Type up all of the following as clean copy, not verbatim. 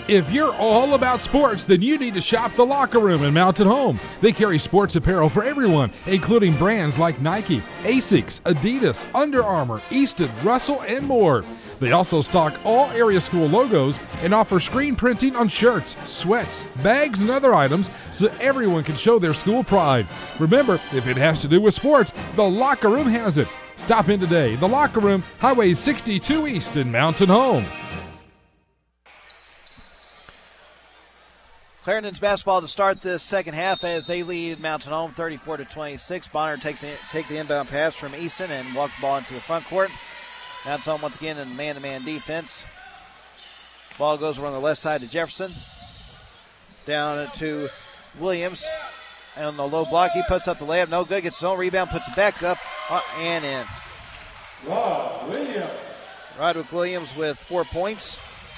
If you're all about sports, then you need to shop The Locker Room in Mountain Home. They carry sports apparel for everyone, including brands like Nike, Asics, Adidas, Under Armour, Easton, Russell, and more. They also stock all area school logos and offer screen printing on shirts, sweats, bags, and other items so everyone can show their school pride. Remember, if it has to do with sports, The Locker Room has it. Stop in today. The Locker Room, Highway 62 East in Mountain Home. Clarendon's basketball to start this second half as they lead Mountain Home 34-26. Bonner take the inbound pass from Easton and walks the ball into the front court. Mountain Home once again in man-to-man defense. Ball goes around the left side to Jefferson. Down to Williams. And on the low block, he puts up the layup. No good. Gets his own rebound, puts it back up and in. Roderick Williams with 4 points.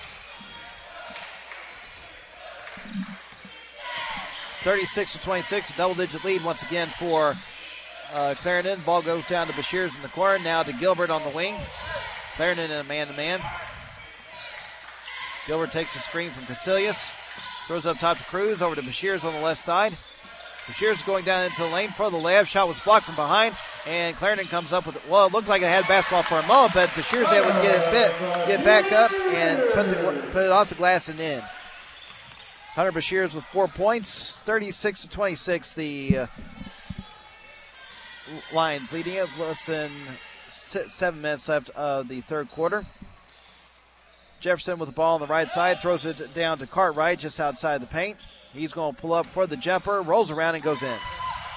36-26, a double-digit lead once again for Clarendon. Ball goes down to Bashirs in the corner. Now to Gilbert on the wing. Clarendon in a man-to-man. Gilbert takes a screen from Casilius. Throws up top to Cruz. Over to Bashirs on the left side. Bashirs going down into the lane for the layup. Shot was blocked from behind. And Clarendon comes up with it. Well, it looked like it had basketball for a moment, but Bashirs able to get back up and put it off the glass and in. Hunter Bashirs with 4 points, 36-26. The Lions leading it. Less than 7 minutes left of the third quarter. Jefferson with the ball on the right side, throws it down to Cartwright just outside the paint. He's going to pull up for the jumper, rolls around and goes in.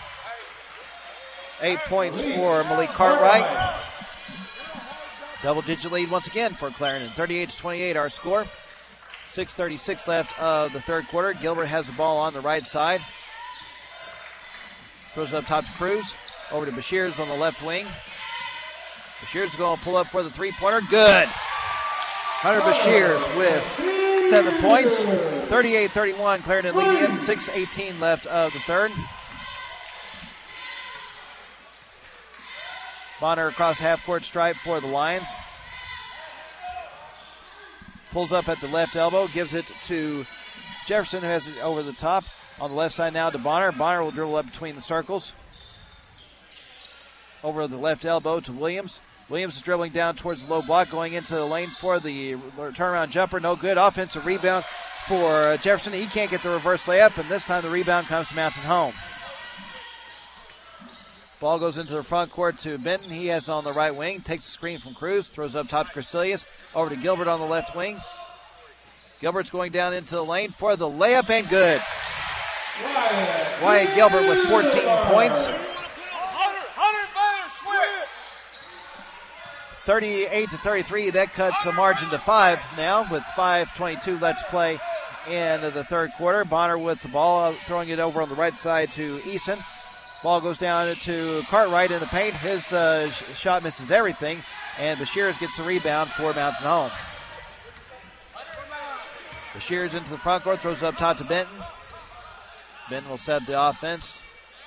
8 points for Malik Cartwright. Double-digit lead once again for Clarendon. 38-28 our score. 6:36 left of the third quarter. Gilbert has the ball on the right side. Throws it up top to Cruz. Over to Bashirs on the left wing. Bashirs is going to pull up for the three-pointer. Good. Hunter Bashirs with 7 points. 38-31. Clarendon leading it. 6:18 left of the third. Bonner across half-court stripe for the Lions. Pulls up at the left elbow, gives it to Jefferson, who has it over the top. On the left side now to Bonner. Bonner will dribble up between the circles. Over the left elbow to Williams. Williams is dribbling down towards the low block, going into the lane for the turnaround jumper. No good. Offensive rebound for Jefferson. He can't get the reverse layup, and this time the rebound comes to Mountain Home. Ball goes into the front court to Benton. He has it on the right wing. Takes the screen from Cruz. Throws up top to Casilius. Over to Gilbert on the left wing. Gilbert's going down into the lane for the layup and good. Wyatt Gilbert with 14 points. 38-33. That cuts the margin to 5 now with 5:22 left to play in the third quarter. Bonner with the ball, throwing it over on the right side to Eason. Ball goes down to Cartwright in the paint. His shot misses everything, and Bashirs gets the rebound for Mountain Home. Bashirs into the front court, throws it up top to Benton. Benton will set the offense.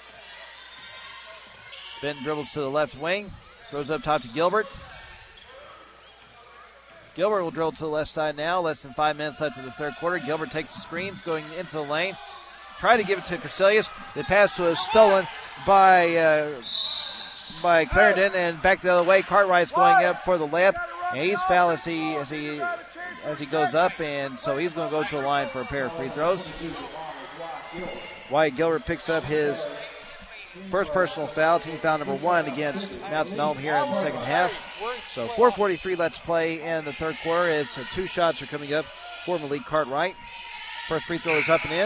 Benton dribbles to the left wing, throws up top to Gilbert. Gilbert will dribble to the left side now. Less than 5 minutes left of the third quarter. Gilbert takes the screens, going into the lane. Try to give it to Casilius. The pass was stolen by Clarendon, and back the other way. Cartwright's going up for the layup, and he's fouled as he goes up, and so he's going to go to the line for a pair of free throws. Wyatt Gilbert picks up his first personal foul, team foul number 1 against Mountain Home here in the second half. So 4:43 left to play in the third quarter as 2 shots are coming up for Malik Cartwright. First free throw is up and in.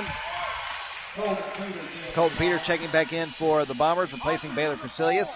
Colton Peters checking back in for the Bombers, replacing Baylor Casilius.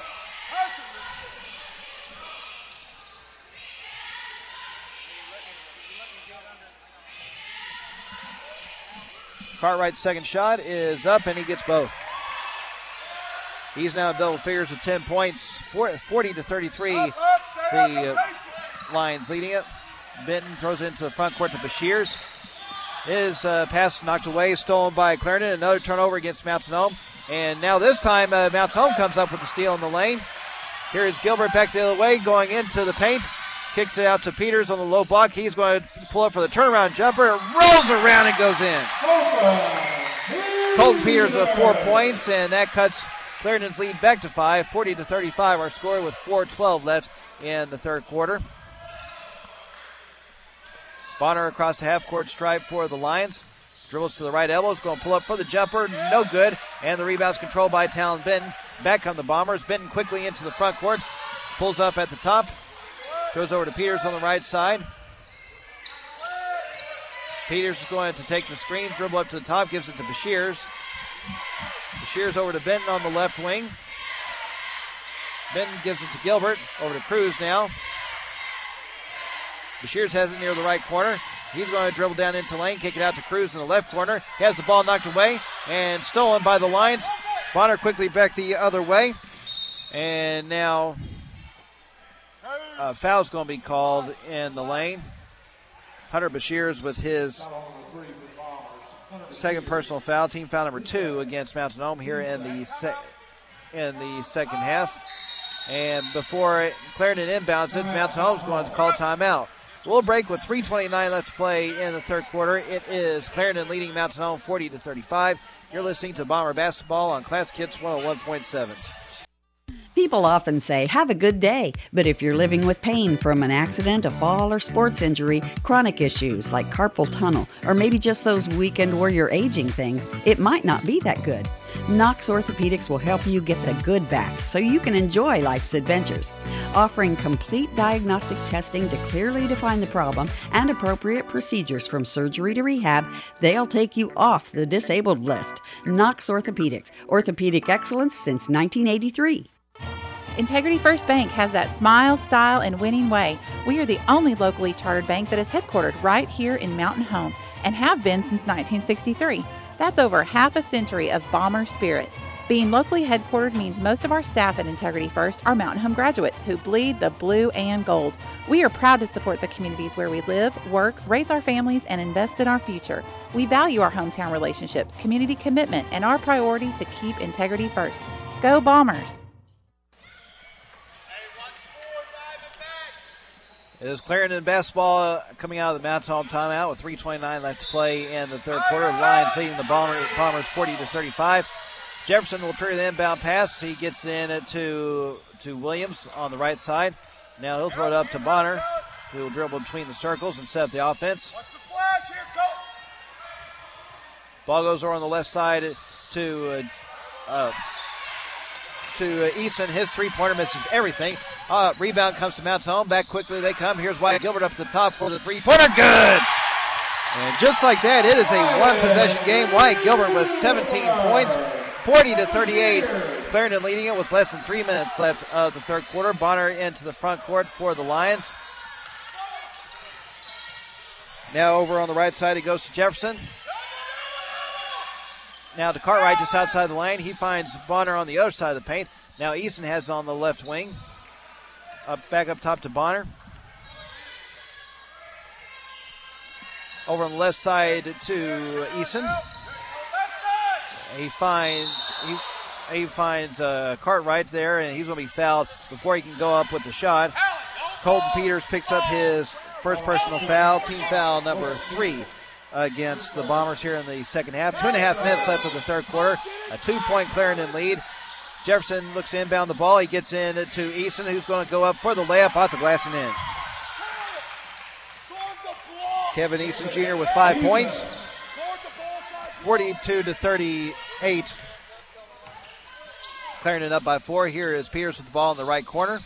Cartwright's second shot is up, and he gets both. He's now double figures with 10 points, 40-33. The Lions leading it. Benton throws it into the front court to Bashirs. His pass knocked away, stolen by Clarendon. Another turnover against Mountain Home. And now this time, Mountain Home comes up with the steal in the lane. Here is Gilbert back the other way, going into the paint. Kicks it out to Peters on the low block. He's going to pull up for the turnaround jumper. It rolls around and goes in. Colton Peters with 4 points, and that cuts Clarendon's lead back to 5, 40-35. Our score with 4:12 left in the third quarter. Bonner across the half-court stripe for the Lions. Dribbles to the right elbow. Is going to pull up for the jumper. No good. And the rebound's controlled by Talon Benton. Back come the Bombers. Benton quickly into the front court. Pulls up at the top. Goes over to Peters on the right side. Peters is going to take the screen, dribble up to the top, gives it to Bashirs. Bashirs over to Benton on the left wing. Benton gives it to Gilbert. Over to Cruz now. Bashirs has it near the right corner. He's going to dribble down into lane, kick it out to Cruz in the left corner. He has the ball knocked away and stolen by the Lions. Bonner quickly back the other way. And now foul's going to be called in the lane. Hunter Bashirs with his second personal foul, team foul number 2 against Mountain Home here in the second half. And before Clarendon inbounds it, Mountain Home's going to call timeout. We'll break with 3:29 left to play in the third quarter. It is Clarendon leading Mountain Home 40-35. You're listening to Bomber Basketball on Classic Hits 101.7. People often say, have a good day, but if you're living with pain from an accident, a fall, or sports injury, chronic issues like carpal tunnel, or maybe just those weekend warrior aging things, it might not be that good. Knox Orthopedics will help you get the good back so you can enjoy life's adventures. Offering complete diagnostic testing to clearly define the problem and appropriate procedures from surgery to rehab, they'll take you off the disabled list. Knox Orthopedics, orthopedic excellence since 1983. Integrity First Bank has that smile, style, and winning way. We are the only locally chartered bank that is headquartered right here in Mountain Home and have been since 1963. That's over half a century of Bomber spirit. Being locally headquartered means most of our staff at Integrity First are Mountain Home graduates who bleed the blue and gold. We are proud to support the communities where we live, work, raise our families, and invest in our future. We value our hometown relationships, community commitment, and our priority to keep integrity first. Go Bombers! It is Clarendon basketball coming out of the Mountain Home timeout with 3:29 left to play in the third quarter. The Lions leading the Bombers 40-35. Jefferson will trigger the inbound pass. He gets in to Williams on the right side. Now he'll throw it up to Bonner, who will dribble between the circles and set up the offense. Ball goes over on the left side to Easton. His three-pointer misses everything. Rebound comes to Mountain Home. Back quickly they come. Here's Wyatt Gilbert up at the top for the three-pointer. Good! And just like that, it is a one-possession game. Wyatt Gilbert with 17 points, 40-38. Clarendon leading it with less than 3 minutes left of the third quarter. Bonner into the front court for the Lions. Now over on the right side, it goes to Jefferson. Now to Cartwright just outside the lane. He finds Bonner on the other side of the paint. Now Easton has it on the left wing. Back up top to Bonner. Over on the left side to Easton. He finds Cartwright there, and he's going to be fouled before he can go up with the shot. Colton Peters picks up his first personal foul, team foul number 3 against the Bombers here in the second half. 2.5 minutes left of the third quarter. A 2-point Clarendon lead. Jefferson looks to inbound the ball. He gets in to Easton, who's going to go up for the layup off the glass and in. Kevin Easton Jr. with 5 points. 42-38. Clarendon up by 4. Here is Peters with the ball in the right corner.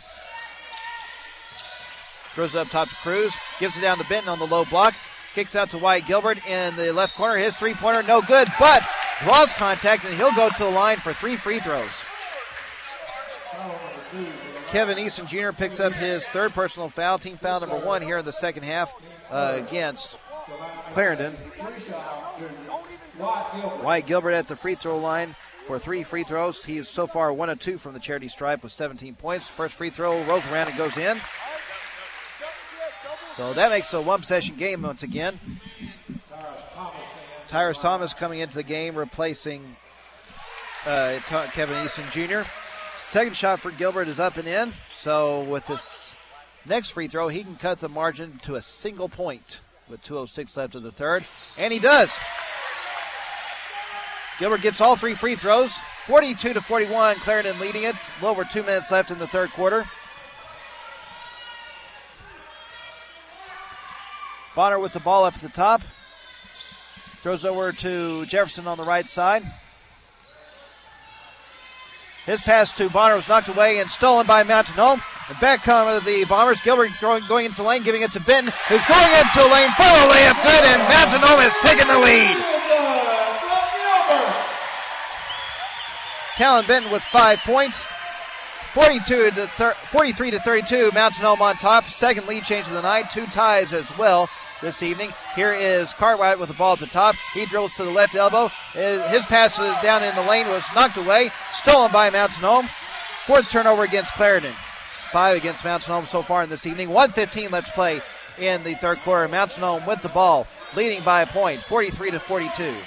Throws it up top to Cruz. Gives it down to Benton on the low block. Kicks out to Wyatt Gilbert in the left corner. His three-pointer, no good, but draws contact, and he'll go to the line for 3 free throws. Kevin Easton Jr. picks up his third personal foul, team foul number 1 here in the second half against Clarendon. Wyatt Gilbert at the free throw line for 3 free throws. He is so far 1 of 2 from the charity stripe with 17 points. First free throw rolls around and goes in. So that makes a one-possession game once again. Tyrus Thomas coming into the game, replacing Kevin Easton Jr. Second shot for Gilbert is up and in. So with this next free throw, he can cut the margin to a single point with 2:06 left in the third. And he does. Gilbert gets all 3 free throws. 42-41, Clarendon leading it. A little over 2 minutes left in the third quarter. Bonner with the ball up at the top. Throws over to Jefferson on the right side. His pass to Bonner was knocked away and stolen by Mountain Home. And back come the Bombers. Gilbert going into the lane, giving it to Benton, who's going into the lane. Full layup, good, and Mountain Home has taken the lead. Callan Benton with 5 points. 43-32, Mountain Home on top. Second lead change of the night. 2 ties as well this evening. Here is Cartwright with the ball at the top. He drills to the left elbow. His pass down in the lane was knocked away. Stolen by Mountain Home. 4th turnover against Clarendon. 5 against Mountain Home so far in this evening. 1:15 left to play in the third quarter. Mountain Home with the ball, leading by a point, 43-42.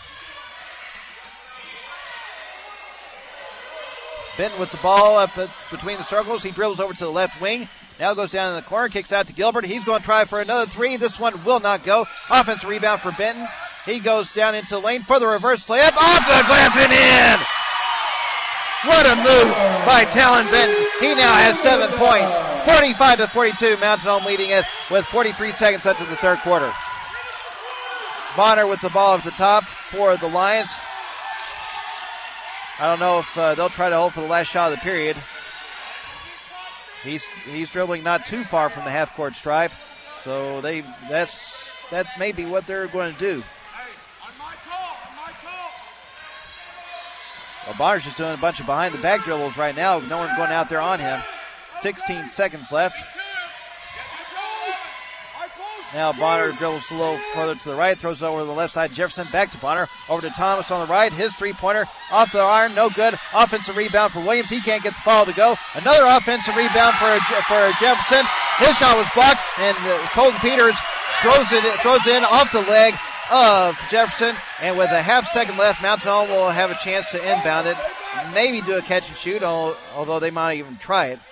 Benton with the ball up between the circles. He drills over to the left wing. Now goes down in the corner, kicks out to Gilbert. He's going to try for another 3. This one will not go. Offensive rebound for Benton. He goes down into the lane for the reverse layup. Off the glass and in! What a move by Talon Benton. He now has 7 points. 45-42, Mountain Home leading it with 43 seconds left in the third quarter. Bonner with the ball at the top for the Lions. I don't know if they'll try to hold for the last shot of the period. He's dribbling not too far from the half-court stripe, so that may be what they're going to do. Well, Bonner's just doing a bunch of behind-the-back dribbles right now. No one going out there on him. 16 seconds left. Now Bonner dribbles a little further to the right, throws it over to the left side. Jefferson back to Bonner, over to Thomas on the right. His three-pointer off the iron, no good. Offensive rebound for Williams. He can't get the foul to go. Another offensive rebound for Jefferson. His shot was blocked, and Colton Peters throws it in off the leg of Jefferson. And with a half second left, Mountain Home will have a chance to inbound it. Maybe do a catch and shoot, although they might even try it.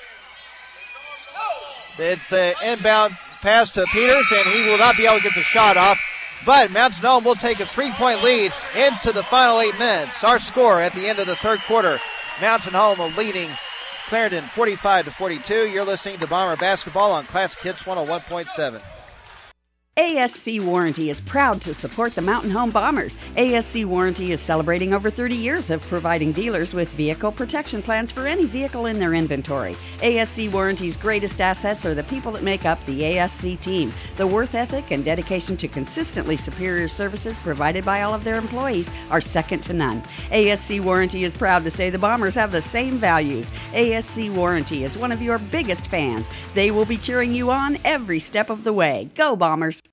It's the inbound pass to Peters, and he will not be able to get the shot off. But Mountain Home will take a 3-point lead into the final 8 minutes. Our score at the end of the third quarter, Mountain Home leading Clarendon 45-42. You're listening to Bomber Basketball on Classic Hits 101.7. ASC Warranty is proud to support the Mountain Home Bombers. ASC Warranty is celebrating over 30 years of providing dealers with vehicle protection plans for any vehicle in their inventory. ASC Warranty's greatest assets are the people that make up the ASC team. The worth ethic and dedication to consistently superior services provided by all of their employees are second to none. ASC Warranty is proud to say the Bombers have the same values. ASC Warranty is one of your biggest fans. They will be cheering you on every step of the way. Go Bombers!